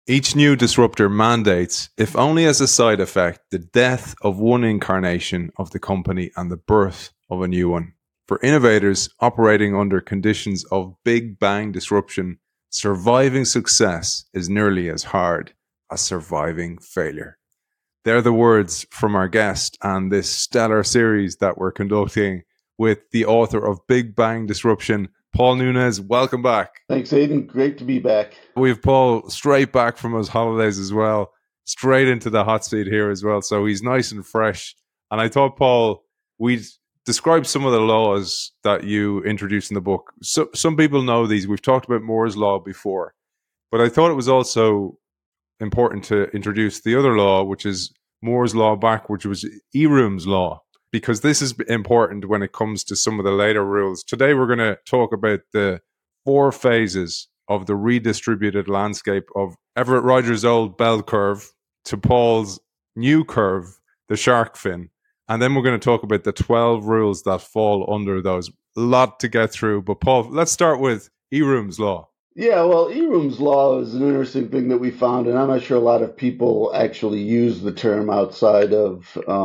Each new disruptor mandates, if only as a side effect, the death of one incarnation of the company and the birth of a new one. For innovators operating under conditions of big bang disruption, surviving success is nearly as hard as surviving failure. They're the words from our guest and this stellar series that we're conducting with the author of Big Bang Disruption, Paul Nunez. Welcome back. Thanks, Aidan. Great to be back. We have Paul straight back from his holidays as well, straight into the hot seat here as well. So he's nice and fresh. And I thought, Paul, we'd describe some of the laws that you introduced in the book. So, some people know these. We've talked about Moore's Law before. But I thought it was also important to introduce the other law, which is Moore's Law backwards, which was Eroom's Law, because this is important when it comes to some of the later rules. Today, we're going to talk about the 4 phases of the redistributed landscape of Everett Rogers' old bell curve to Paul's new curve, the shark fin. And then we're going to talk about the 12 rules that fall under those. A lot to get through. But Paul, let's start with Eroom's Law. Yeah, well, Eroom's Law is an interesting thing that we found, and I'm not sure a lot of people actually use the term outside of,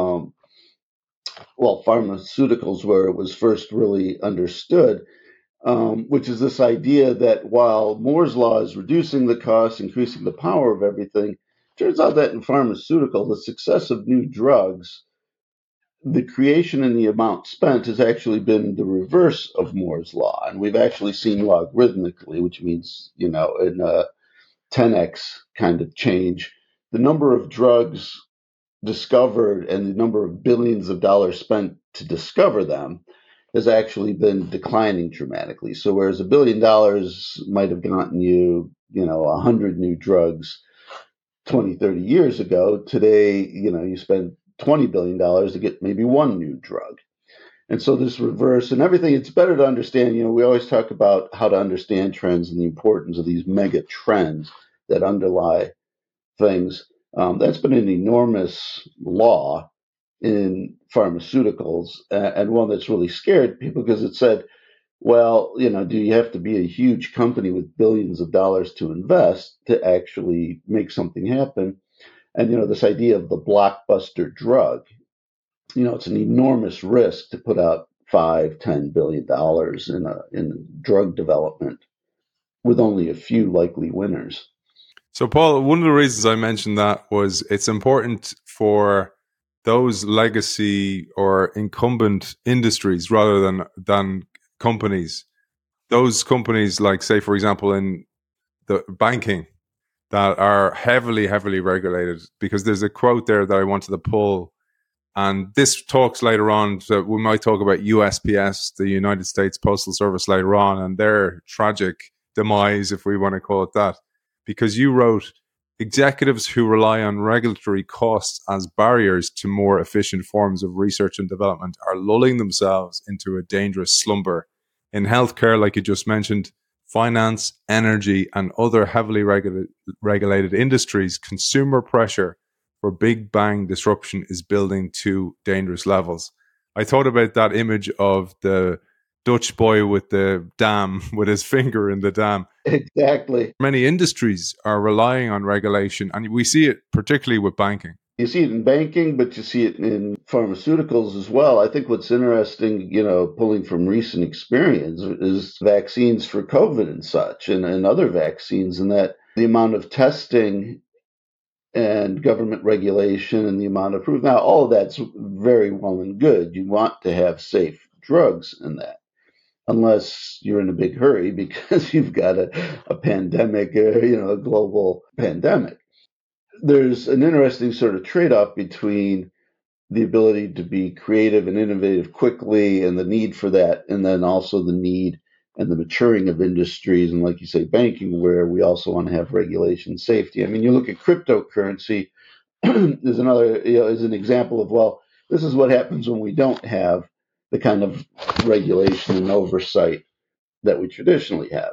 pharmaceuticals, where it was first really understood. Which is this idea that while Moore's Law is reducing the cost, increasing the power of everything, it turns out that in pharmaceutical, the success of new drugs, the creation and the amount spent has actually been the reverse of Moore's Law. And we've actually seen logarithmically, which means, in a 10x kind of change, the number of drugs discovered and the number of billions of dollars spent to discover them has actually been declining dramatically. So whereas $1 billion might have gotten you, 100 new drugs 20, 30 years ago, today, you spend $20 billion to get maybe one new drug. And so this reverse and everything, it's better to understand, we always talk about how to understand trends and the importance of these mega trends that underlie things. That's been an enormous law in pharmaceuticals, and one that's really scared people because it said, well, do you have to be a huge company with billions of dollars to invest to actually make something happen? And, this idea of the blockbuster drug, it's an enormous risk to put out $5-10 billion in drug development with only a few likely winners. So, Paul, one of the reasons I mentioned that was it's important for those legacy or incumbent industries rather than companies. Those companies, like, say, for example, in the banking, that are heavily regulated, because there's a quote there that I wanted to pull, and this talks later on. So we might talk about USPS, the United States Postal Service, later on, and their tragic demise, if we want to call it that, because you wrote, executives who rely on regulatory costs as barriers to more efficient forms of research and development are lulling themselves into a dangerous slumber. In healthcare, like you just mentioned, finance, energy, and other heavily regulated industries, consumer pressure for big bang disruption is building to dangerous levels. I thought about that image of the Dutch boy with the dam, with his finger in the dam. Exactly. Many industries are relying on regulation, and we see it particularly with banking. You see it in banking, but you see it in pharmaceuticals as well. I think what's interesting, pulling from recent experience, is vaccines for COVID and such, and other vaccines, and that the amount of testing and government regulation and the amount of proof. Now, all of that's very well and good. You want to have safe drugs in that, unless you're in a big hurry because you've got a pandemic, a global pandemic. There's an interesting sort of trade-off between the ability to be creative and innovative quickly and the need for that, and then also the need and the maturing of industries, and like you say, banking, where we also want to have regulation safety. I mean, you look at cryptocurrency is another, is an example of, well, this is what happens when we don't have the kind of regulation and oversight that we traditionally have.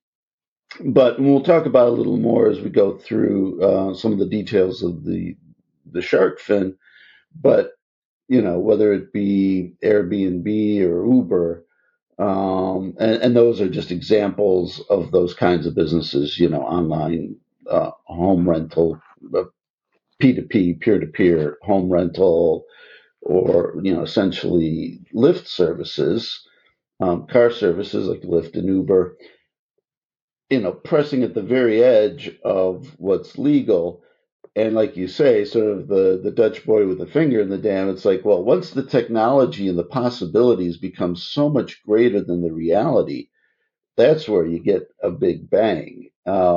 But we'll talk about a little more as we go through some of the details of the shark fin. But whether it be Airbnb or Uber, and those are just examples of those kinds of businesses. Online home rental, P2P, peer-to-peer home rental, or essentially Lyft services, car services like Lyft and Uber, pressing at the very edge of what's legal. And like you say, sort of the Dutch boy with the finger in the dam, it's like, well, once the technology and the possibilities become so much greater than the reality, that's where you get a big bang.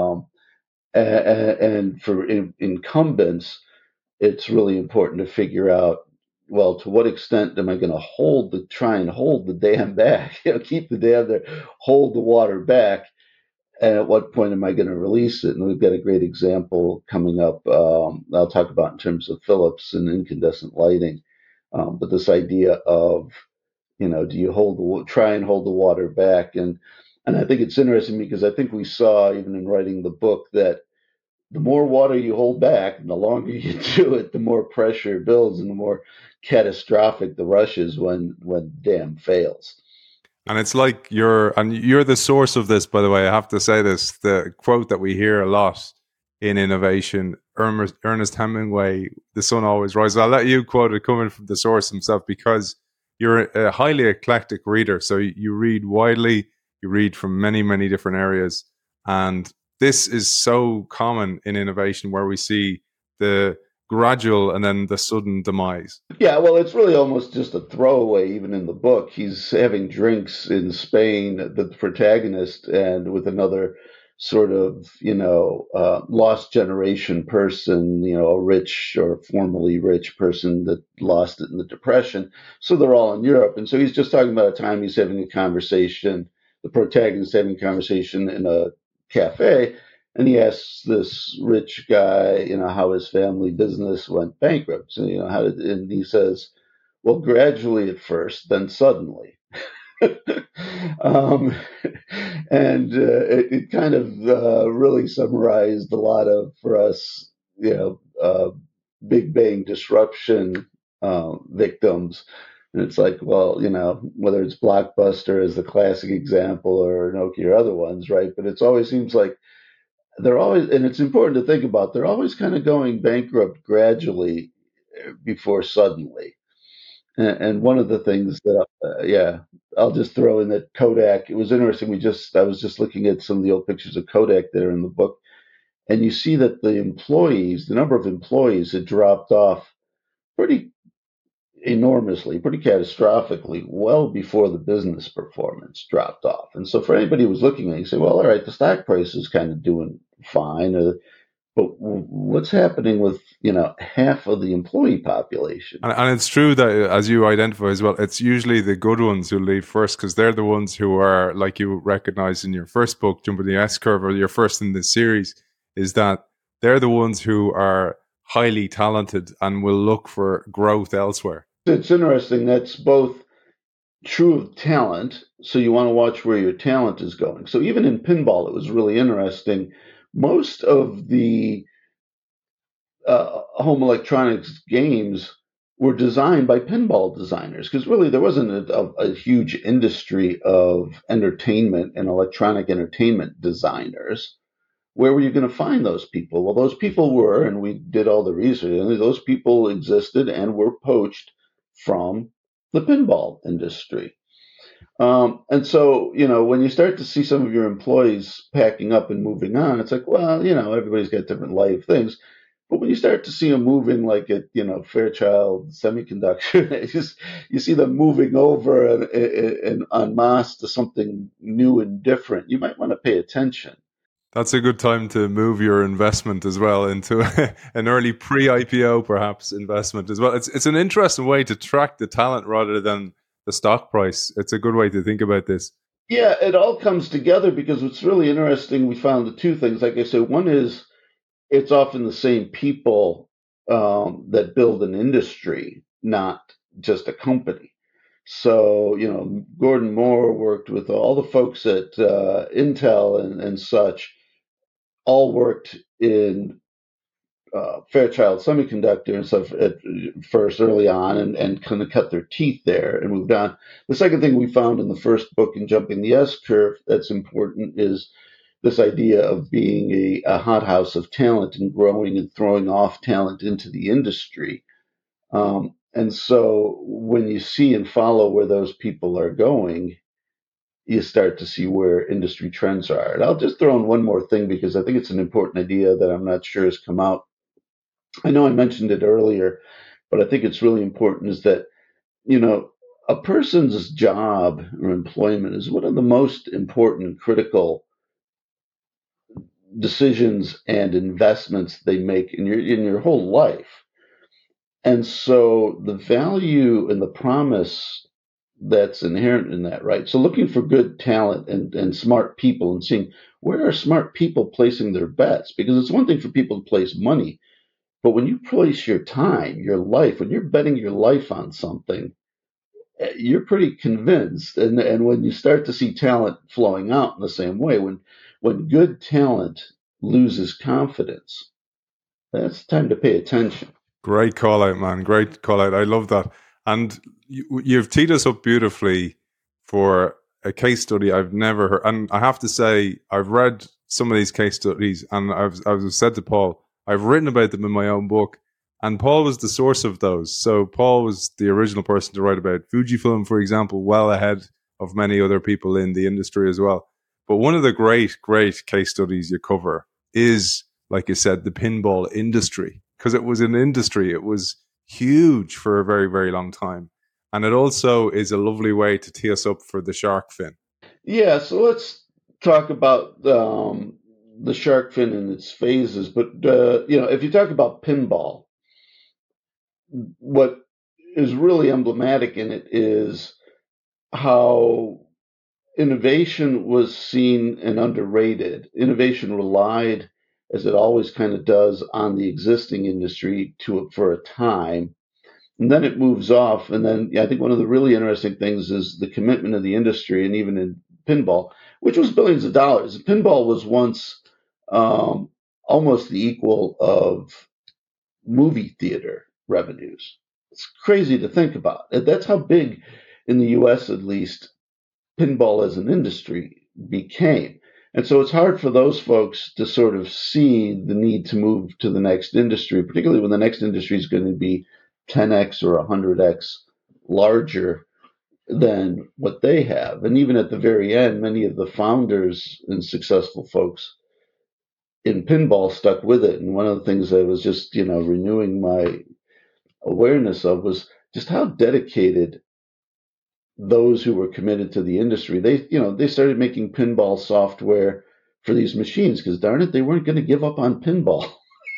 And for incumbents, it's really important to figure out, well, to what extent am I going to try and hold the dam back, keep the dam there, hold the water back, and at what point am I going to release it? And we've got a great example coming up. I'll talk about in terms of Philips and incandescent lighting. But this idea of, do you try and hold the water back? And I think it's interesting because I think we saw even in writing the book that the more water you hold back and the longer you do it, the more pressure builds and the more catastrophic the rush is when dam fails. And it's like you're the source of this, by the way. I have to say this: the quote that we hear a lot in innovation, Ernest Hemingway, "The sun always rises." I'll let you quote it coming from the source himself because you're a highly eclectic reader. So you read widely, you read from many, many different areas, and this is so common in innovation where we see the gradual and then the sudden demise. Yeah, well, it's really almost just a throwaway, even in the book. He's having drinks in Spain, the protagonist, and with another sort of, lost generation person, a rich or formerly rich person that lost it in the Depression. So they're all in Europe. And so he's just talking about a time he's having a conversation, the protagonist having a conversation in a cafe, and he asks this rich guy, how his family business went bankrupt. So, and he says, well, gradually at first, then suddenly. um, and it kind of really summarized a lot of, for us, Big Bang disruption victims. And it's like, well, whether it's Blockbuster as the classic example or Nokia or other ones, right? But it always seems like they're always, and it's important to think about, they're always kind of going bankrupt gradually before suddenly. And one of the things that, I'll just throw in that Kodak, it was interesting. I was just looking at some of the old pictures of Kodak there in the book, and you see that the number of employees had dropped off pretty enormously, pretty catastrophically, well before the business performance dropped off. And so for anybody who was looking at it, you say, well, all right, the stock price is kind of doing fine. But what's happening with half of the employee population? And it's true that, as you identify as well, it's usually the good ones who leave first because they're the ones who are, like you recognize in your first book, Jumping the S Curve, or your first in this series, is that they're the ones who are highly talented and will look for growth elsewhere. It's interesting. That's both true of talent. So you want to watch where your talent is going. So even in pinball, it was really interesting. Most of the home electronics games were designed by pinball designers because really there wasn't a huge industry of entertainment and electronic entertainment designers. Where were you going to find those people? Well, those people were, and we did all the research, and those people existed and were poached from the pinball industry. And so, when you start to see some of your employees packing up and moving on, it's like, well, everybody's got different life things. But when you start to see them moving, like at Fairchild Semiconductor, you see them moving over and en masse to something new and different. You might want to pay attention. That's a good time to move your investment as well into an early pre-IPO, perhaps, investment as well. It's an interesting way to track the talent rather than the stock price. It's a good way to think about this. Yeah, it all comes together because what's really interesting, we found the two things. Like I said, one is it's often the same people that build an industry, not just a company. So, Gordon Moore worked with all the folks at Intel and such, all worked in Fairchild Semiconductor and stuff at first early on and kind of cut their teeth there and moved on. The second thing we found in the first book in Jumping the S Curve that's important is this idea of being a hothouse of talent and growing and throwing off talent into the industry. And so when you see and follow where those people are going, you start to see where industry trends are. And I'll just throw in one more thing because I think it's an important idea that I'm not sure has come out. I know I mentioned it earlier, but I think it's really important is that, you know, a person's job or employment is one of the most important critical decisions and investments they make in your whole life. And so the value and the promise that's inherent in that, right? So looking for good talent and smart people and seeing where are smart people placing their bets, because it's one thing for people to place money, but when you place your time, your life, when you're betting your life on something, you're pretty convinced. And when you start to see talent flowing out in the same way, when good talent loses confidence, that's time to pay attention. Great call out, man. Great call out. I love that. And you've teed us up beautifully for a case study I've never heard. And I have to say, I've read some of these case studies, and I've said to Paul, I've written about them in my own book. And Paul was the source of those. So Paul was the original person to write about Fujifilm, for example, well ahead of many other people in the industry as well. But one of the great, great case studies you cover is, like you said, the pinball industry, because it was an industry. It was huge for a very, very long time. And it also is a lovely way to tee us up for the shark fin. Yeah, so let's talk about the shark fin and its phases. But if you talk about pinball, what is really emblematic in it is how innovation was seen and underrated. Innovation relied, as it always kind of does, on the existing industry for a time, and then it moves off. And then I think one of the really interesting things is the commitment of the industry, and even in pinball, which was billions of dollars. Pinball was once um, almost the equal of movie theater revenues. It's crazy to think about. That's how big, in the U.S. at least, pinball as an industry became. And so it's hard for those folks to sort of see the need to move to the next industry, particularly when the next industry is going to be 10x or 100x larger than what they have. And even at the very end, many of the founders and successful folks in pinball stuck with it. And one of the things I was just, renewing my awareness of was just how dedicated those who were committed to the industry. They started making pinball software for these machines because darn it, they weren't going to give up on pinball.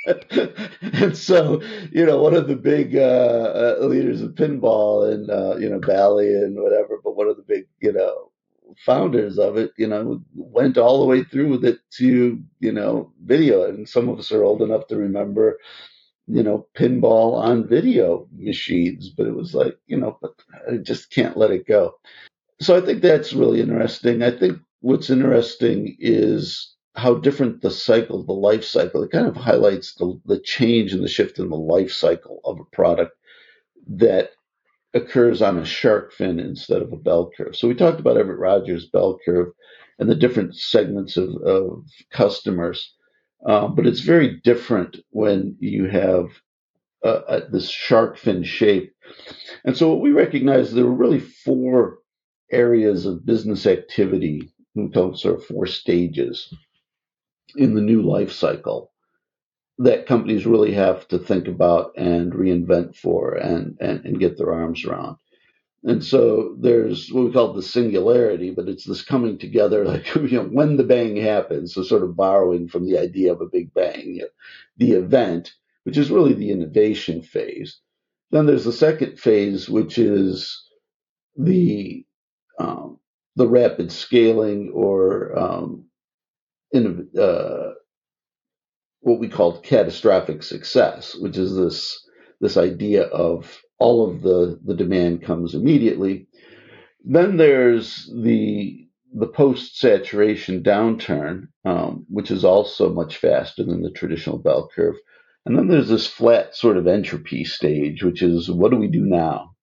And so, one of the big leaders of pinball and Bally and whatever, but one of the big founders of it, went all the way through with it to video. And some of us are old enough to remember pinball on video machines, but it was like, but I just can't let it go. So I think that's really interesting. I think what's interesting is how different the life cycle, it kind of highlights the change and the shift in the life cycle of a product that occurs on a shark fin instead of a bell curve. So we talked about Everett Rogers' bell curve and the different segments of customers. But it's very different when you have this shark fin shape. And so what we recognize, there were really four areas of business activity, we call them sort of four stages in the new life cycle that companies really have to think about and reinvent for and get their arms around. And so there's what we call the singularity, but it's this coming together, like when the bang happens. So sort of borrowing from the idea of a big bang, the event, which is really the innovation phase. Then there's the second phase, which is the um, the rapid scaling or in, what we call catastrophic success, which is this idea of all of the demand comes immediately. Then there's the post saturation downturn, which is also much faster than the traditional bell curve. And then there's this flat sort of entropy stage, which is what do we do now?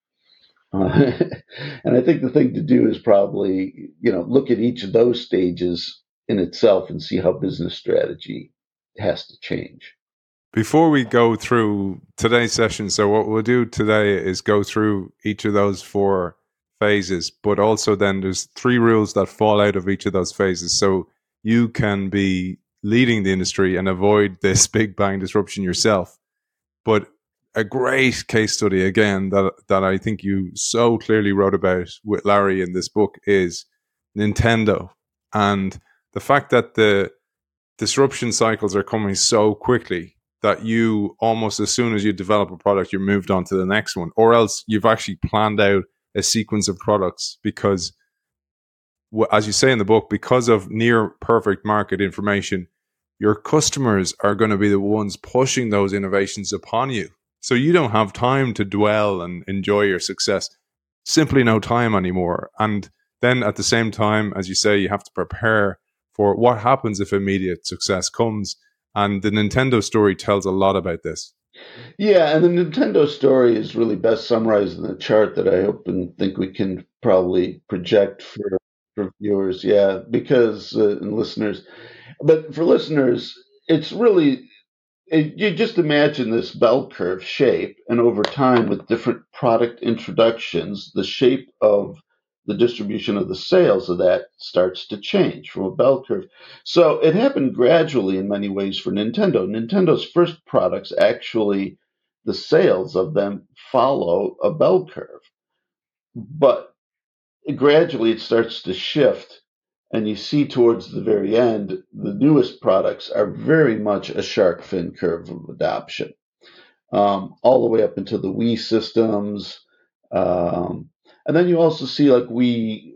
And I think the thing to do is probably look at each of those stages in itself and see how business strategy has to change. Before we go through today's session, so what we'll do today is go through each of those 4 phases, but also then there's 3 rules that fall out of each of those phases. So you can be leading the industry and avoid this big bang disruption yourself. But a great case study, again, that I think you so clearly wrote about with Larry in this book is Nintendo. And the fact that the disruption cycles are coming so quickly that you almost, as soon as you develop a product, you're moved on to the next one, or else you've actually planned out a sequence of products because, as you say in the book, because of near perfect market information, your customers are going to be the ones pushing those innovations upon you. So you don't have time to dwell and enjoy your success. Simply no time anymore. And then at the same time, as you say, you have to prepare for what happens if immediate success comes. And the Nintendo story tells a lot about this. Yeah, and the Nintendo story is really best summarized in a chart that I hope and think we can probably project for viewers. Yeah, because and listeners. But for listeners, it's really you just imagine this bell curve shape, and over time, with different product introductions, the shape of the distribution of the sales of that starts to change from a bell curve. So it happened gradually in many ways for Nintendo. Nintendo's first products actually, the sales of them follow a bell curve, but gradually it starts to shift. And you see towards the very end, the newest products are very much a shark fin curve of adoption, all the way up into the Wii systems. Um, and then you also see like Wii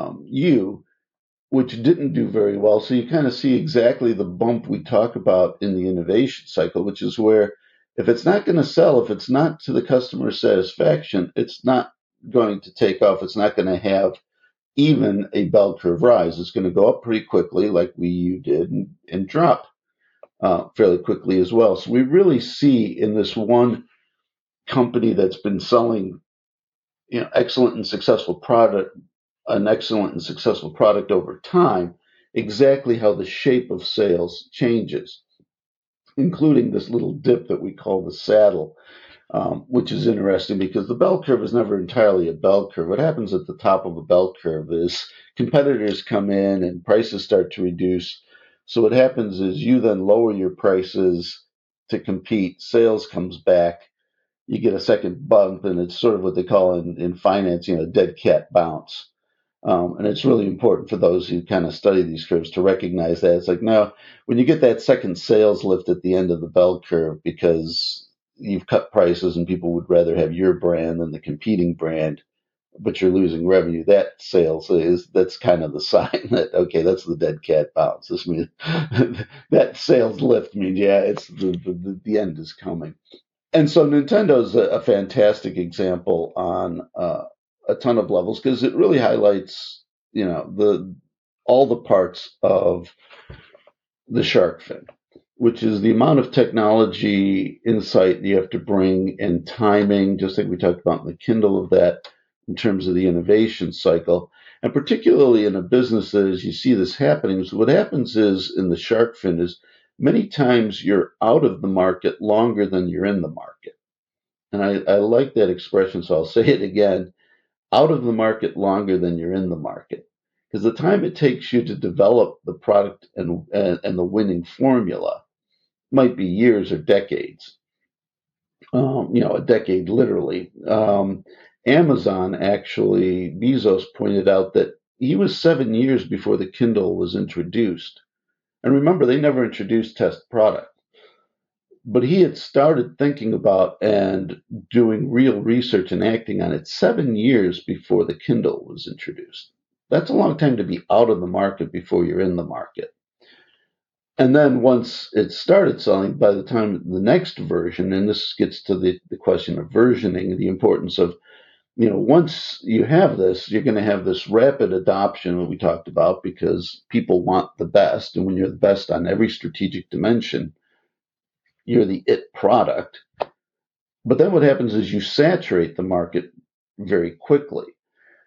U, which didn't do very well. So you kind of see exactly the bump we talk about in the innovation cycle, which is where if it's not going to sell, if it's not to the customer satisfaction, it's not going to take off. It's not going to have even a bell curve rise. It's going to go up pretty quickly, like Wii U did, and drop fairly quickly as well. So we really see in this one company that's been selling, excellent and successful product, an excellent and successful product over time, exactly how the shape of sales changes, including this little dip that we call the saddle, which is interesting because the bell curve is never entirely a bell curve. What happens at the top of a bell curve is competitors come in and prices start to reduce. So what happens is you then lower your prices to compete, sales comes back, you get a second bump, and it's sort of what they call in finance, a dead cat bounce. And it's really important for those who kind of study these curves to recognize that. It's like, no, when you get that second sales lift at the end of the bell curve because you've cut prices and people would rather have your brand than the competing brand, but you're losing revenue, that's kind of the sign that, okay, that's the dead cat bounce. This means that sales lift means, yeah, it's the end is coming. And so Nintendo's a fantastic example on a ton of levels because it really highlights, the all the parts of the shark fin, which is the amount of technology insight you have to bring and timing, just like we talked about in the Kindle of that, in terms of the innovation cycle. And particularly in a business that, as you see this happening, so what happens is in the shark fin is many times you're out of the market longer than you're in the market. And I like that expression, so I'll say it again: out of the market longer than you're in the market. Because the time it takes you to develop the product and the winning formula might be years or decades. A decade literally. Amazon actually, Bezos pointed out that he was 7 years before the Kindle was introduced. And remember, they never introduced test product. But he had started thinking about and doing real research and acting on it 7 years before the Kindle was introduced. That's a long time to be out of the market before you're in the market. And then once it started selling, by the time the next version, and this gets to the question of versioning, the importance of, once you have this, you're going to have this rapid adoption that we talked about because people want the best. And when you're the best on every strategic dimension, you're the it product. But then what happens is you saturate the market very quickly.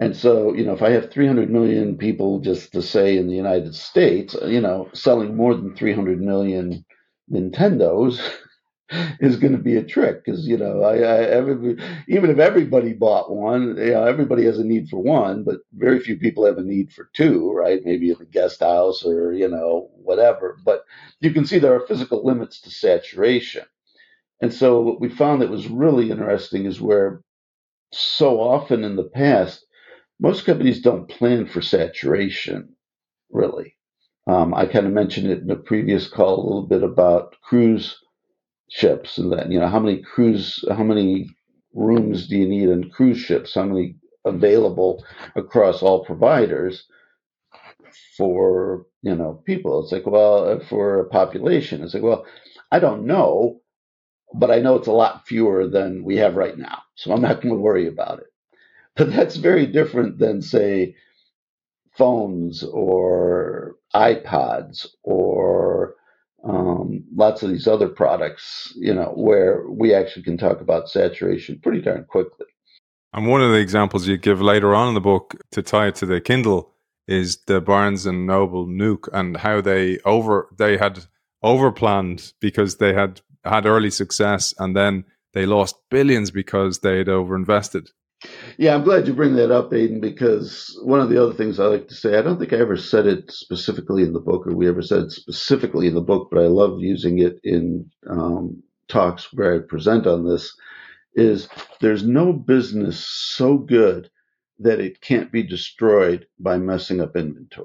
And so, if I have 300 million people, just to say in the United States, selling more than 300 million Nintendos is going to be a trick because even if everybody bought one, everybody has a need for one, but very few people have a need for two, right? Maybe in the guest house or whatever. But you can see there are physical limits to saturation. And so what we found that was really interesting is where so often in the past, most companies don't plan for saturation, really. I kind of mentioned it in a previous call a little bit about cruise ships and that, how many rooms do you need in cruise ships? How many available across all providers for, people? It's like, well, for a population, it's like, well, I don't know, but I know it's a lot fewer than we have right now. So I'm not going to worry about it. But that's very different than, say, phones or iPods or lots of these other products, where we actually can talk about saturation pretty darn quickly. And one of the examples you give later on in the book to tie it to the Kindle is the Barnes and Noble Nuke and how they had overplanned because they had early success, and then they lost billions because they had overinvested. Yeah, I'm glad you bring that up, Aiden, because one of the other things I like to say, I don't think I ever said it specifically in the book, or we ever said it specifically in the book, but I love using it in talks where I present on this, is there's no business so good that it can't be destroyed by messing up inventory.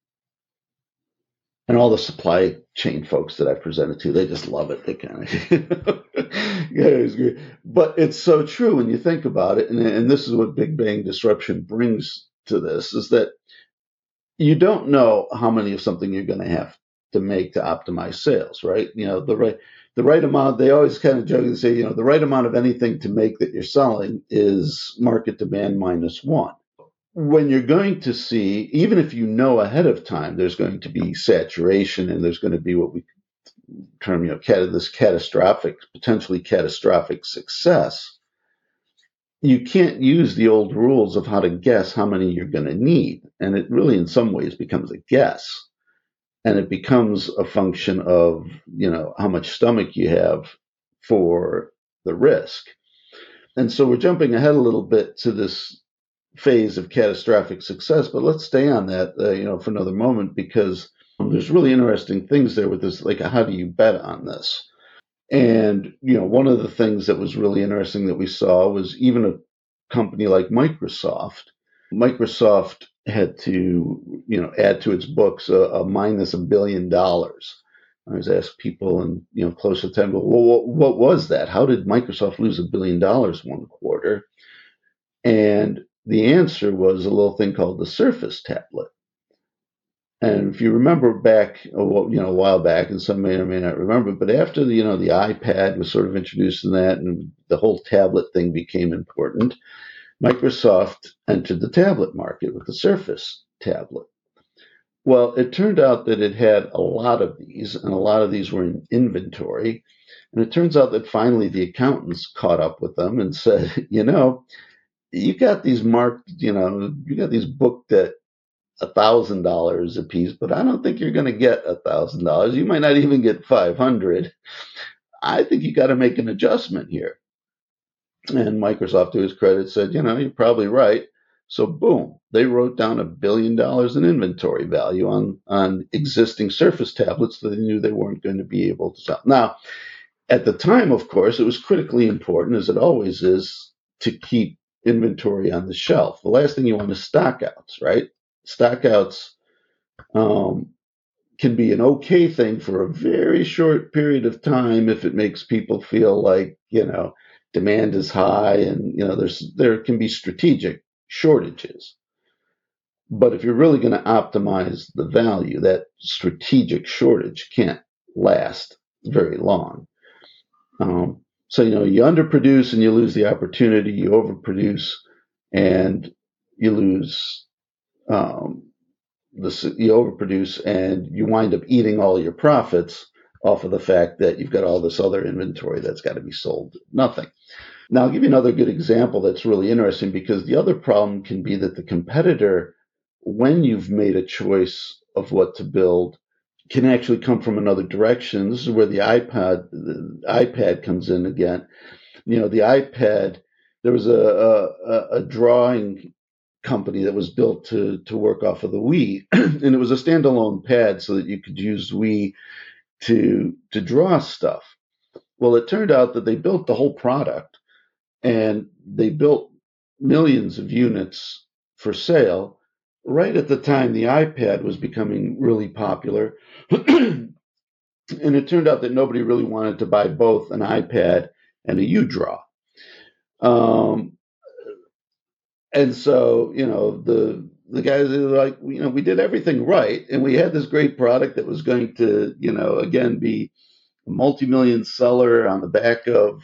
And all the supply chain folks that I've presented to, they just love it. They kind of, yeah, it's great. But it's so true when you think about it. And this is what Big Bang disruption brings to this, is that you don't know how many of something you're going to have to make to optimize sales, right? The right amount, they always kind of joke and say, the right amount of anything to make that you're selling is market demand minus one. When you're going to see, even if you know ahead of time, there's going to be saturation and there's going to be what we term, this potentially catastrophic success, you can't use the old rules of how to guess how many you're going to need. And it really, in some ways, becomes a guess. And it becomes a function of, how much stomach you have for the risk. And so we're jumping ahead a little bit to this phase of catastrophic success, but let's stay on that, for another moment, because there's really interesting things there with this, like how do you bet on this? And, one of the things that was really interesting that we saw was even a company like Microsoft. Microsoft had to, add to its books a minus $1 billion. I was asked people and, close to 10, well, what was that? How did Microsoft lose $1 billion one quarter? And the answer was a little thing called the Surface tablet. And if you remember back, a while back, and some may or may not remember, but after the iPad was sort of introduced in that, and the whole tablet thing became important, Microsoft entered the tablet market with the Surface tablet. Well, it turned out that it had a lot of these, and a lot of these were in inventory. And it turns out that finally the accountants caught up with them and said, you got these marked, you got these booked at $1,000 a piece, but I don't think you're going to get $1,000. You might not even get 500. I think you got to make an adjustment here. And Microsoft, to his credit, said, you're probably right. So boom, they wrote down $1 billion in inventory value on existing Surface tablets that they knew they weren't going to be able to sell. Now, at the time, of course, it was critically important, as it always is, to keep inventory on the shelf. The last thing you want is stockouts, right? Stockouts can be an okay thing for a very short period of time if it makes people feel like, demand is high and, there can be strategic shortages. But if you're really going to optimize the value, that strategic shortage can't last very long. So, you underproduce and you lose the opportunity, you overproduce and you lose, you overproduce and you wind up eating all your profits off of the fact that you've got all this other inventory that's got to be sold. Nothing. Now, I'll give you another good example that's really interesting, because the other problem can be that the competitor, when you've made a choice of what to build, can actually come from another direction. This is where the iPad comes in again. The iPad, there was a drawing company that was built to work off of the Wii, and it was a standalone pad so that you could use Wii to draw stuff. Well, it turned out that they built the whole product, and they built millions of units for sale right at the time the iPad was becoming really popular. And it turned out that nobody really wanted to buy both an iPad and a UDraw. And so, the guys are like, we did everything right, and we had this great product that was going to, again, be a multi-million seller on the back of,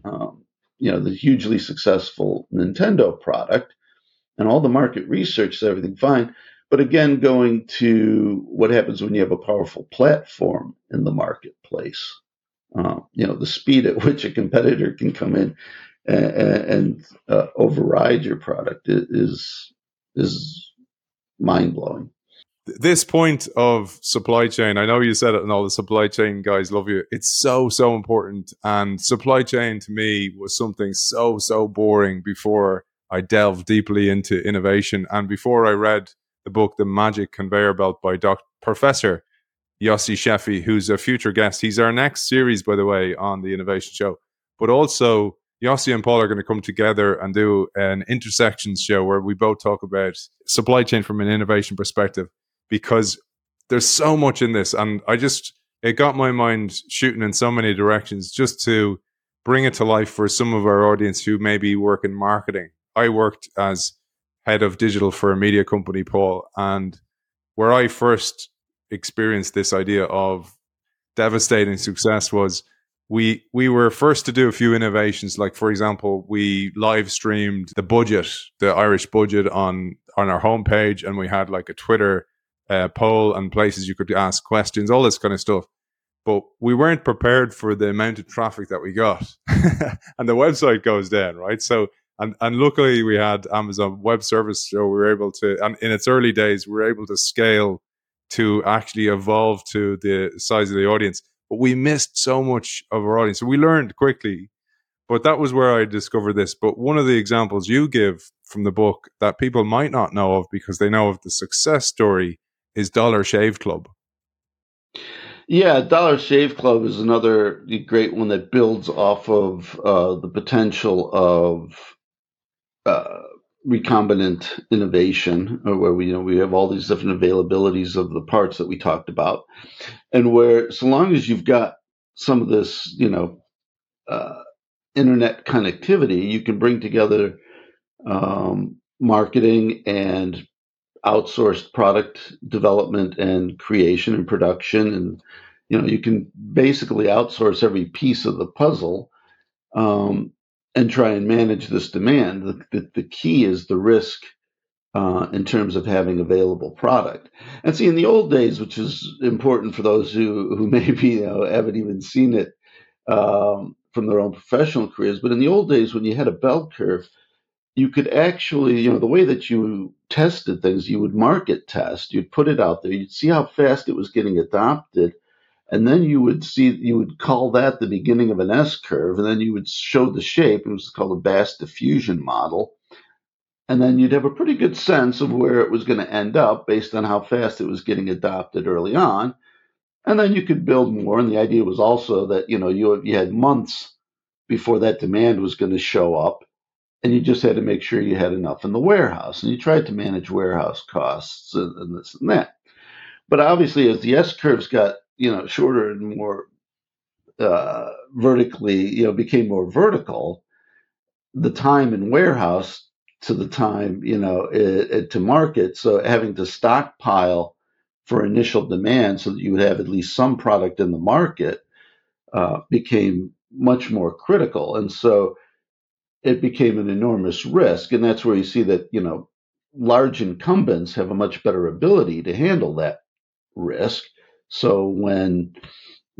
the hugely successful Nintendo product, and all the market research is everything fine. But again, going to what happens when you have a powerful platform in the marketplace, the speed at which a competitor can come in and override your product is mind blowing. This point of supply chain, I know you said it and all the supply chain guys love you. It's so, so important. And supply chain to me was something so, so boring before I delved deeply into innovation. And before I read the book, The Magic Conveyor Belt by Professor Yossi Sheffi, who's a future guest. He's our next series, by the way, on the Innovation Show. But also, Yossi and Paul are going to come together and do an intersections show where we both talk about supply chain from an innovation perspective, because there's so much in this. And it got my mind shooting in so many directions just to bring it to life for some of our audience who maybe work in marketing. I worked as head of digital for a media company, Paul, and where I first experienced this idea of devastating success was we were first to do a few innovations. Like, for example, we live streamed the Irish budget on our homepage, and we had like a Twitter poll and places you could ask questions, all this kind of stuff. But we weren't prepared for the amount of traffic that we got. And the website goes down, right? So, and luckily we had Amazon Web Service, so we were able to, and in its early days, we were able to scale to actually evolve to the size of the audience. But we missed so much of our audience. So we learned quickly. But that was where I discovered this. But one of the examples you give from the book that people might not know of because they know of the success story is Dollar Shave Club. Yeah, Dollar Shave Club is another great one that builds off of the potential of recombinant innovation, where we have all these different availabilities of the parts that we talked about, and where, so long as you've got some of this, internet connectivity, you can bring together marketing and outsourced product development and creation and production, and you can basically outsource every piece of the puzzle. And try and manage this demand. The key is the risk in terms of having available product. And see, in the old days, which is important for those who maybe haven't even seen it from their own professional careers, but in the old days, when you had a bell curve, you could actually, the way that you tested things, you would market test, you'd put it out there, you'd see how fast it was getting adopted. And then you would call that the beginning of an S curve, and then you would show the shape. It was called a Bass diffusion model. And then you'd have a pretty good sense of where it was going to end up based on how fast it was getting adopted early on. And then you could build more. And the idea was also that, you had months before that demand was going to show up, and you just had to make sure you had enough in the warehouse. And you tried to manage warehouse costs and this and that. But obviously, as the S curves got shorter and more vertically, became more vertical, the time in warehouse to the time, to market. So having to stockpile for initial demand so that you would have at least some product in the market became much more critical. And so it became an enormous risk. And that's where you see that, large incumbents have a much better ability to handle that risk. So when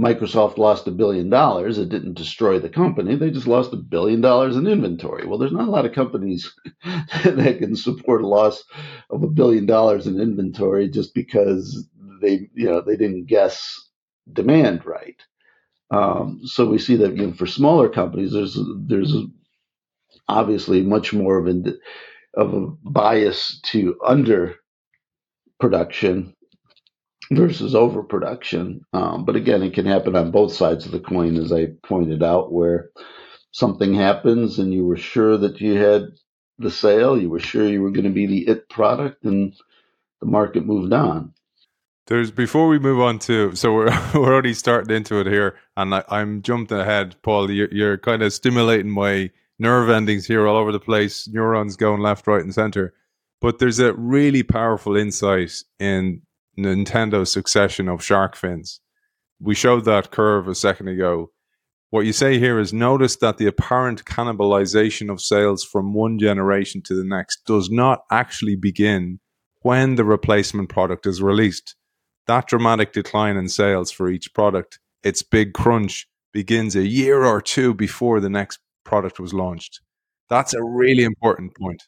Microsoft lost $1 billion. It didn't destroy the company. They just lost $1 billion in inventory. Well, there's not a lot of companies that can support a loss of $1 billion in inventory just because they didn't guess demand right. So we see that for smaller companies, there's obviously much more of a bias to under production versus overproduction. But again, it can happen on both sides of the coin, as I pointed out, where something happens and you were sure that you had the sale, you were sure you were going to be the it product, and the market moved on. Before we move on to, so we're we're already starting into it here, and I'm jumped ahead, Paul. You're kind of stimulating my nerve endings here all over the place, neurons going left, right, and center. But there's a really powerful insight in Nintendo's succession of shark fins. We showed that curve a second ago. What you say here is notice that the apparent cannibalization of sales from one generation to the next does not actually begin when the replacement product is released. That dramatic decline in sales for each product, its big crunch, begins a year or two before the next product was launched. That's a really important point.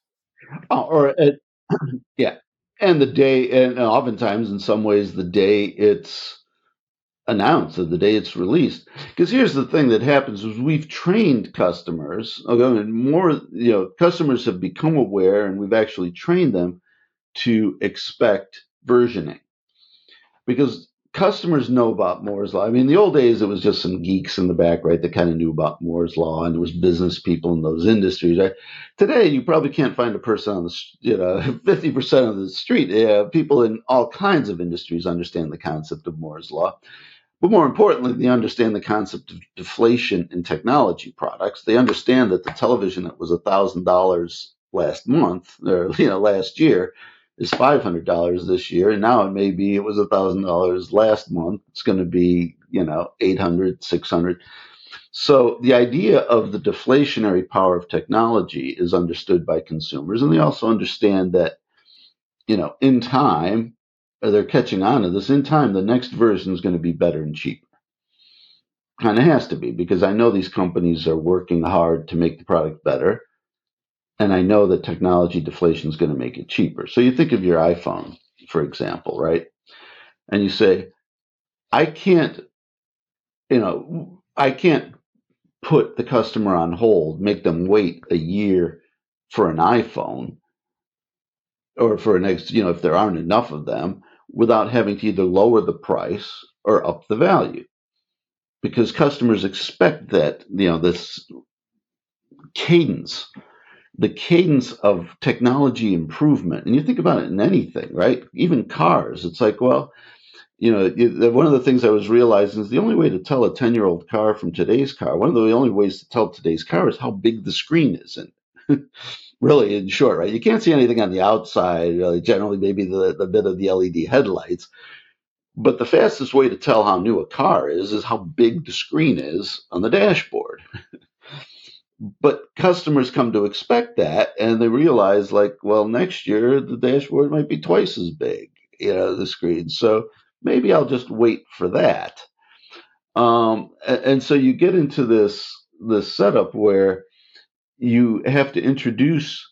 Yeah, and oftentimes, in some ways, the day it's announced or the day it's released. Because here's the thing that happens: is we've trained customers. Customers have become aware, and we've actually trained them to expect versioning, because customers know about Moore's law. I mean, in the old days, it was just some geeks in the back, right, that kind of knew about Moore's law, and there was business people in those industries, right? Today, you probably can't find a person on the, 50% of the street. People in all kinds of industries understand the concept of Moore's law. But more importantly, they understand the concept of deflation in technology products. They understand that the television that was $1,000 last month, or last year, is $500 this year, and now it was $1,000 last month. It's going to be $800, $600. So the idea of the deflationary power of technology is understood by consumers, and they also understand that in time, they're catching on to this. In time, the next version is going to be better and cheaper. Kind of has to be, because I know these companies are working hard to make the product better. And I know that technology deflation is going to make it cheaper. So you think of your iPhone, for example, right? And you say, I can't put the customer on hold, make them wait a year for an iPhone, or for an if there aren't enough of them, without having to either lower the price or up the value. Because customers expect that, this cadence, the cadence of technology improvement. And you think about it in anything, right? Even cars. It's like, well, one of the things I was realizing is the only way to tell a 10-year-old car from today's car, one of the only ways to tell today's car is how big the screen is. And really, in short, right? You can't see anything on the outside, generally maybe the bit of the LED headlights. But the fastest way to tell how new a car is how big the screen is on the dashboard. But customers come to expect that, and they realize, next year the dashboard might be twice as big, the screen. So maybe I'll just wait for that. And so you get into this setup where you have to introduce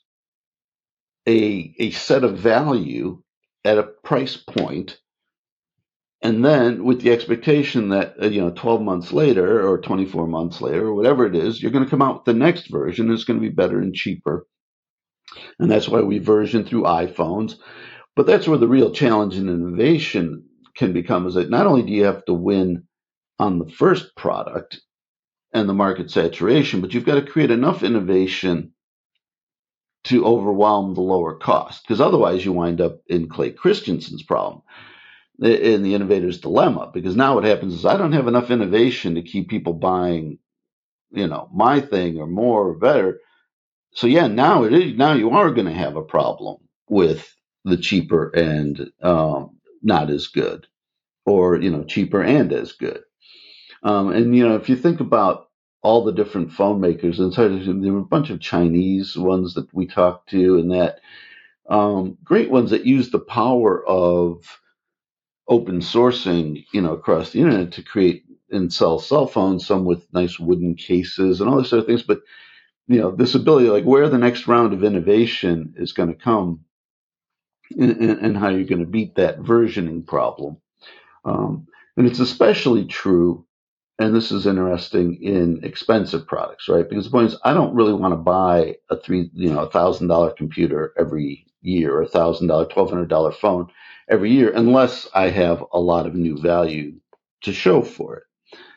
a set of value at a price point, and then with the expectation that 12 months later or 24 months later or whatever it is, you're going to come out with the next version. It's going to be better and cheaper. And that's why we version through iPhones. But that's where the real challenge in innovation can become, is that not only do you have to win on the first product and the market saturation, but you've got to create enough innovation to overwhelm the lower cost. Because otherwise you wind up in Clay Christensen's problem, in the innovator's dilemma. Because now what happens is I don't have enough innovation to keep people buying, my thing or more or better. So yeah, now you are going to have a problem with the cheaper and not as good, or cheaper and as good. And if you think about all the different phone makers, and so there were a bunch of Chinese ones that we talked to, and that great ones that use the power of open sourcing, across the internet to create and sell cell phones, some with nice wooden cases and all these sort of things. But this ability, like where the next round of innovation is going to come, and how you're going to beat that versioning problem. And it's especially true, and this is interesting, in expensive products, right? Because the point is, I don't really want to buy $1,000 computer every year, or $1,000, $1,200 phone every year, unless I have a lot of new value to show for it.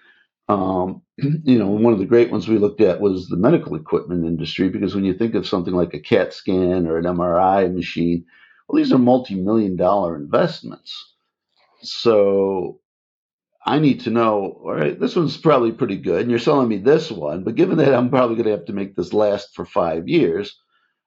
One of the great ones we looked at was the medical equipment industry, because when you think of something like a CAT scan or an MRI machine, well, these are multi-million-dollar investments. So I need to know, all right, this one's probably pretty good, and you're selling me this one, but given that I'm probably going to have to make this last for 5 years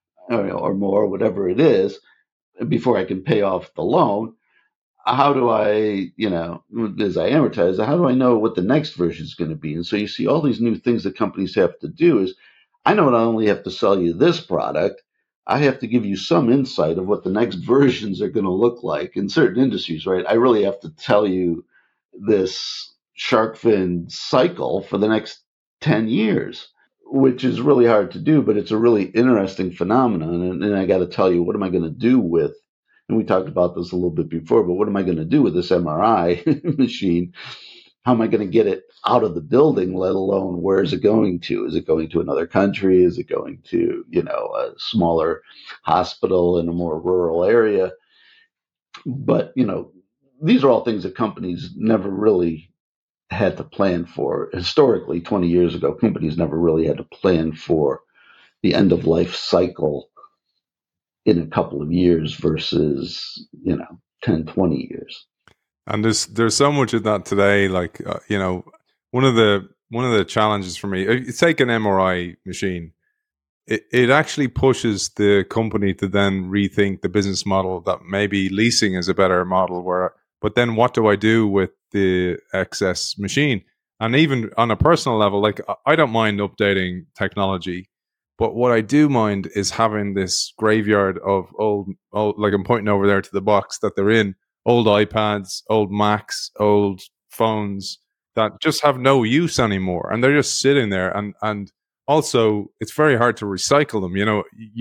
or more, whatever it is, before I can pay off the loan, how do I, as I amortize, how do I know what the next version is going to be? And so you see all these new things that companies have to do is, I know not only have to sell you this product, I have to give you some insight of what the next versions are going to look like in certain industries, right? I really have to tell you this shark fin cycle for the next 10 years, which is really hard to do, but it's a really interesting phenomenon. And I got to tell you, what am I going to do with, and we talked about this a little bit before, but what am I going to do with this MRI machine? How am I going to get it out of the building, let alone where is it going to? Is it going to another country? Is it going to, a smaller hospital in a more rural area? But, these are all things that companies never really had to plan for. Historically, 20 years ago, companies never really had to plan for the end of life cycle in a couple of years versus 10, 20 years. And there's so much of that today. Like one of the challenges for me, you take an MRI machine, it actually pushes the company to then rethink the business model, that maybe leasing is a better model, but then what do I do with the excess machine? And even on a personal level, like I don't mind updating technology, but what I do mind is having this graveyard of old, like I'm pointing over there to the box that they're in, old iPads, old Macs, old phones that just have no use anymore. And they're just sitting there. And also, it's very hard to recycle them.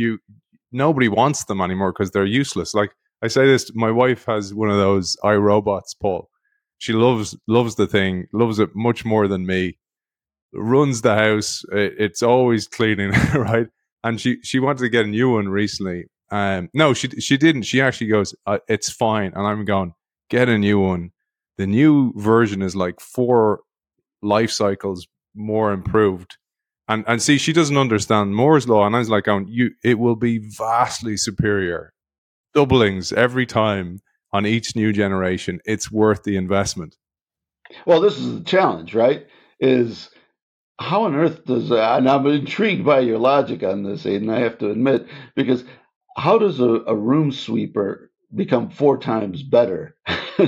Nobody wants them anymore because they're useless. Like I say this, my wife has one of those iRobots, Paul. She loves the thing, loves it much more than me. Runs the house. It's always cleaning, right? And she wanted to get a new one recently. No, she didn't. She actually goes, it's fine. And I'm going, get a new one. The new version is like 4 life cycles more improved. And see, she doesn't understand Moore's law. And I was like, it will be vastly superior. Doublings every time on each new generation. It's worth the investment. Well, this is the challenge, right? Is how on earth does, and I'm intrigued by your logic on this, Aidan, I have to admit, because how does a room sweeper become 4 times better?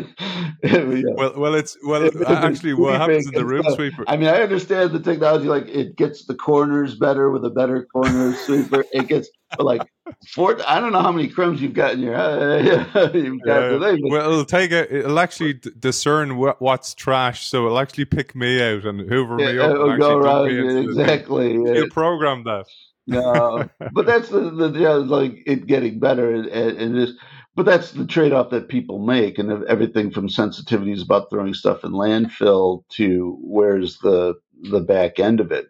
Well, actually, what happens in the room sweeper? I mean, I understand the technology, like it gets the corners better with a better corner sweeper. It gets like 4. I don't know how many crumbs you've got in your you've got today. Well, it'll actually discern what's trash, so it'll actually pick me out and hoover me up. It'll go around exactly. You'll program that. No, but that's the like it getting better and this. But that's the trade-off that people make, and everything from sensitivities about throwing stuff in landfill to where's the back end of it.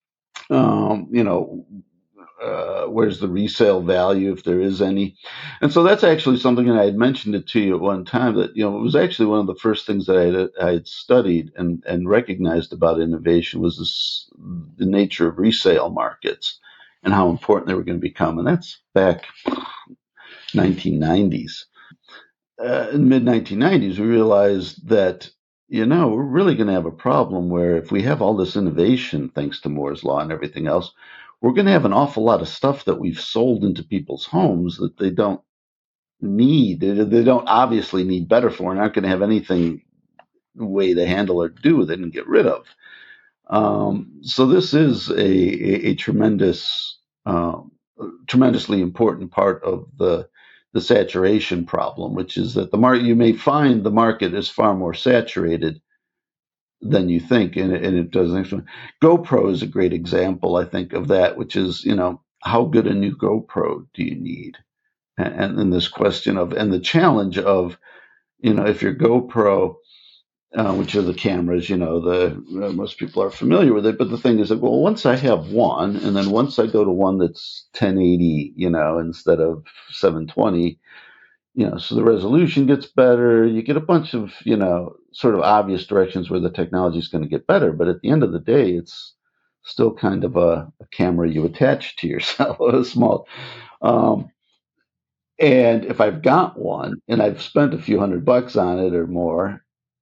Where's the resale value, if there is any. And so that's actually something that I had mentioned it to you at one time, that it was actually one of the first things that I had studied and recognized about innovation was the nature of resale markets and how important they were going to become. And that's back 1990s. In mid 1990s, we realized that we're really going to have a problem where if we have all this innovation thanks to Moore's law and everything else, we're going to have an awful lot of stuff that we've sold into people's homes that they don't need. They don't obviously need better for, and aren't going to have anything way to handle or do with it and get rid of. So this is a tremendously important part of the saturation problem, which is that you may find the market is far more saturated than you think, and it does. GoPro is a great example, I think, of that, which is, how good a new GoPro do you need? And this question of, and the challenge of, if your GoPro, which are the cameras, most people are familiar with it. But the thing is that, well, once I have one, and then once I go to one that's 1080, instead of 720, so the resolution gets better. You get a bunch of, sort of obvious directions where the technology is going to get better. But at the end of the day, it's still kind of a camera you attach to yourself, a small. And if I've got one and I've spent a few $100 on it or more,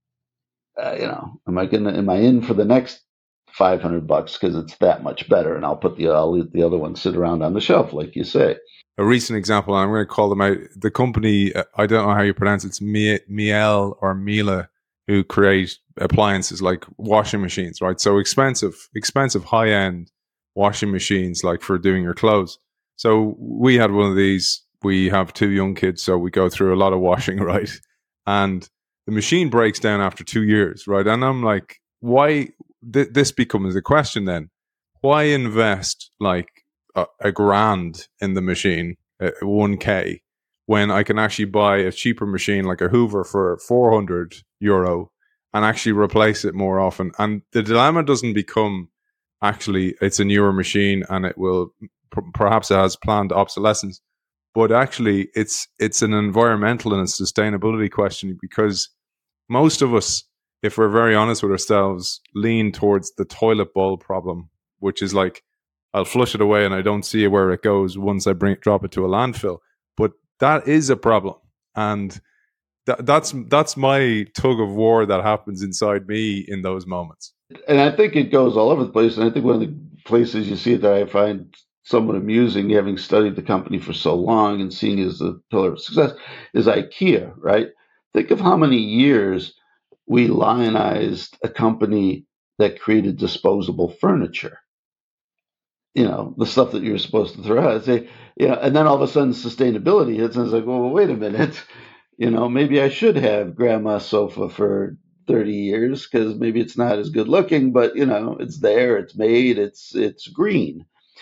am I in for the next $500 because it's that much better? And I'll let the other one sit around on the shelf, like you say. A recent example, I'm going to call them out. The company, I don't know how you pronounce it, it's Miele or Miele, who create appliances like washing machines, right? So expensive high-end washing machines, like for doing your clothes. So we had one of these. We have 2 young kids, so we go through a lot of washing, right? And the machine breaks down after 2 years, right? And I'm like, why? This becomes the question then. Why invest like a grand in the machine, 1K, when I can actually buy a cheaper machine like a Hoover for €400 and actually replace it more often? And the dilemma doesn't become actually it's a newer machine and it will perhaps it has planned obsolescence, but actually it's an environmental and a sustainability question, because most of us, if we're very honest with ourselves, lean towards the toilet bowl problem, which is like, I'll flush it away and I don't see where it goes once I drop it to a landfill. But that is a problem. And that's my tug of war that happens inside me in those moments. And I think it goes all over the place. And I think one of the places you see it that I find somewhat amusing, having studied the company for so long and seeing it as a pillar of success, is IKEA, right? Think of how many years we lionized a company that created disposable furniture. The stuff that you're supposed to throw out. And then all of a sudden sustainability hits, and it's like, well, wait a minute, maybe I should have grandma's sofa for 30 years because maybe it's not as good looking, but it's there, it's made, it's green.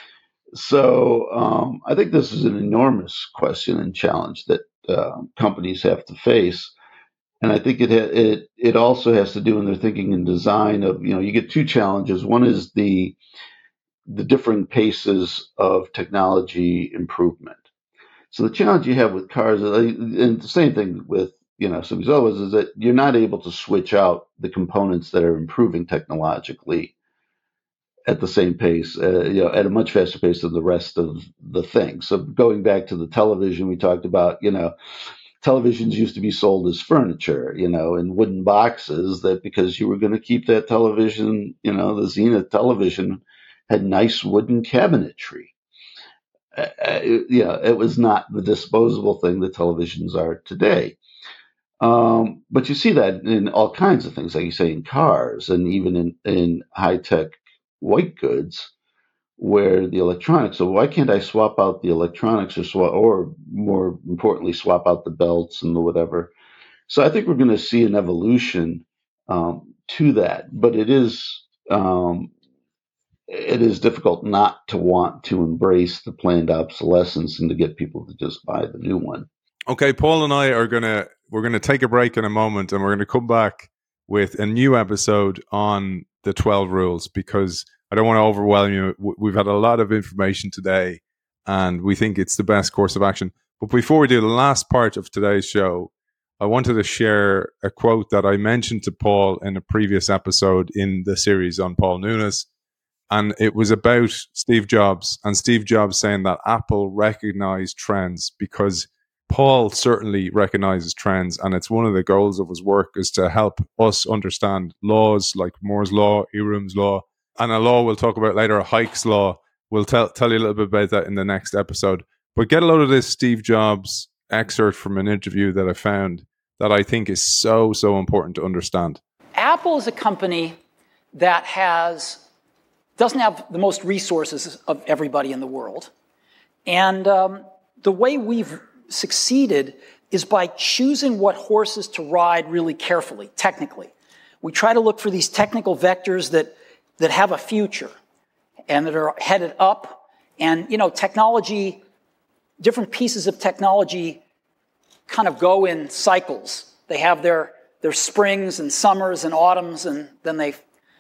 So I think this is an enormous question and challenge that companies have to face. And I think it also has to do when they're thinking in design of, you get 2 challenges. One is the differing paces of technology improvement. So the challenge you have with cars, and the same thing with some of these others, is that you're not able to switch out the components that are improving technologically at the same pace, at a much faster pace than the rest of the thing. So going back to the television we talked about, televisions used to be sold as furniture, in wooden boxes, that because you were going to keep that television, the Zenith television had nice wooden cabinetry. It was not the disposable thing that televisions are today. But you see that in all kinds of things, like you say, in cars and even in high-tech white goods, where the electronics. So why can't I swap out the electronics, or more importantly, swap out the belts and the whatever? So I think we're going to see an evolution to that, but it is difficult not to want to embrace the planned obsolescence and to get people to just buy the new one. Okay, Paul and I we're gonna take a break in a moment, and we're gonna come back with a new episode on the 12 rules, because I don't want to overwhelm you. We've had a lot of information today, and we think it's the best course of action. But before we do the last part of today's show, I wanted to share a quote that I mentioned to Paul in a previous episode in the series on Paul Nunes. And it was about Steve Jobs, and Steve Jobs saying that Apple recognized trends, because Paul certainly recognizes trends. And it's one of the goals of his work is to help us understand laws like Moore's Law, Eroom's Law, and a law we'll talk about later, Hike's Law. We'll tell you a little bit about that in the next episode. But get a load of this Steve Jobs excerpt from an interview that I found that I think is so, so important to understand. Apple is a company that doesn't have the most resources of everybody in the world. And the way we've succeeded is by choosing what horses to ride really carefully, technically. We try to look for these technical vectors that have a future and that are headed up. And, technology, different pieces of technology kind of go in cycles. They have their springs and summers and autumns, and then they,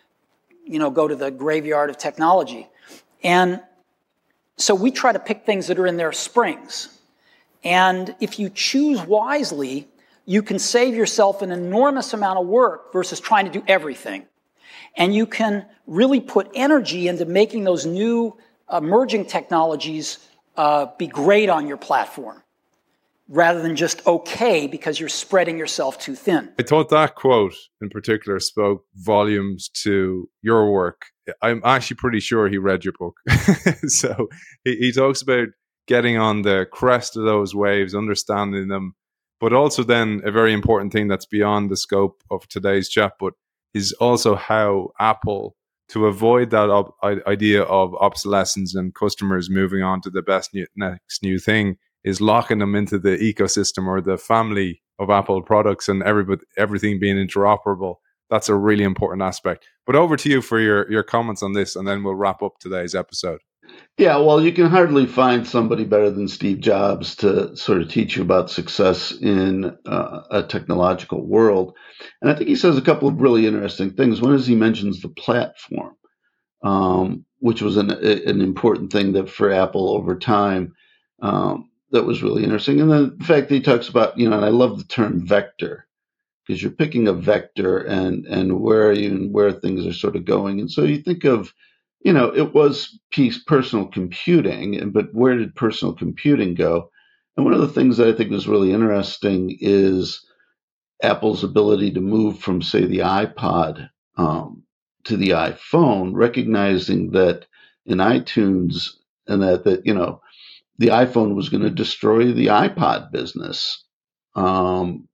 go to the graveyard of technology. And so we try to pick things that are in their springs. And if you choose wisely, you can save yourself an enormous amount of work versus trying to do everything. And you can really put energy into making those new emerging technologies be great on your platform, rather than just okay because you're spreading yourself too thin. I thought that quote in particular spoke volumes to your work. I'm actually pretty sure he read your book. So he talks about getting on the crest of those waves, understanding them, but also then a very important thing that's beyond the scope of today's chat, but is also how Apple, to avoid that idea of obsolescence and customers moving on to the next new thing, is locking them into the ecosystem or the family of Apple products and everything being interoperable. That's a really important aspect. But over to you for your comments on this, and then we'll wrap up today's episode. Yeah, well, you can hardly find somebody better than Steve Jobs to sort of teach you about success in a technological world. And I think he says a couple of really interesting things. One is he mentions the platform, which was an important thing that for Apple over time that was really interesting. And then the fact that he talks about, and I love the term vector, because you're picking a vector and where are you and where things are sort of going. And so you think of, it was personal computing, but where did personal computing go? And one of the things that I think is really interesting is Apple's ability to move from, say, the iPod to the iPhone, recognizing that in iTunes and that the iPhone was going to destroy the iPod business. And,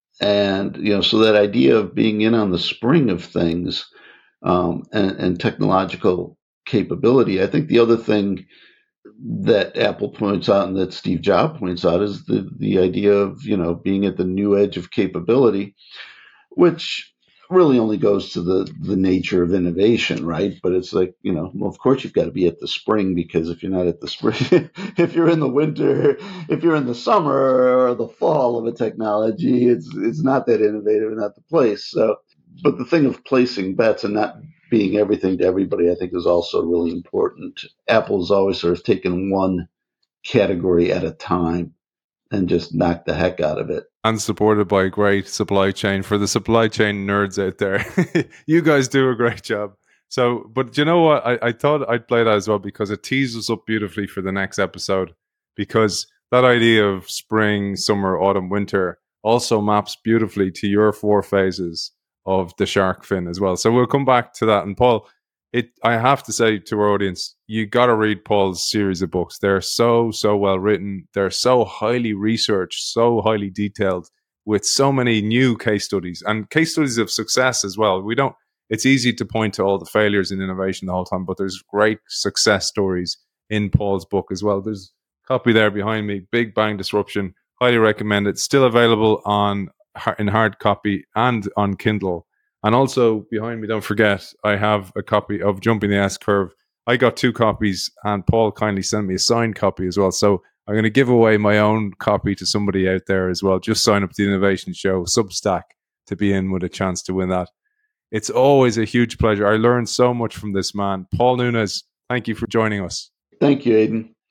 so that idea of being in on the spring of things and technological capability. I think the other thing that Apple points out and that Steve Jobs points out is the idea of, being at the new edge of capability, which really only goes to the nature of innovation, right? But it's like, well, of course you've got to be at the spring, because if you're not at the spring, if you're in the winter, if you're in the summer or the fall of a technology, it's not that innovative and not the place. So, but the thing of placing bets and not being everything to everybody, I think, is also really important. Apple's always sort of taken one category at a time and just knocked the heck out of it. And supported by a great supply chain. For the supply chain nerds out there, you guys do a great job. So, but you know what? I thought I'd play that as well because it teases us up beautifully for the next episode, because that idea of spring, summer, autumn, winter also maps beautifully to your 4 phases of the shark fin as well. So we'll come back to that. And Paul, I have to say to our audience, you got to read Paul's series of books. They're so well written. They're so highly researched, so highly detailed, with so many new case studies and case studies of success as well. It's easy to point to all the failures in innovation the whole time, but there's great success stories in Paul's book as well. There's a copy there behind me, Big Bang Disruption. Highly recommend it. Still available in hard copy and on Kindle. And also behind me, don't forget, I have a copy of Jumping the S-Curve. I got 2 copies and Paul kindly sent me a signed copy as well. So I'm going to give away my own copy to somebody out there as well. Just sign up to the Innovation Show Substack to be in with a chance to win that. It's always a huge pleasure. I learned so much from this man. Paul Nunes, thank you for joining us. Thank you, Aidan.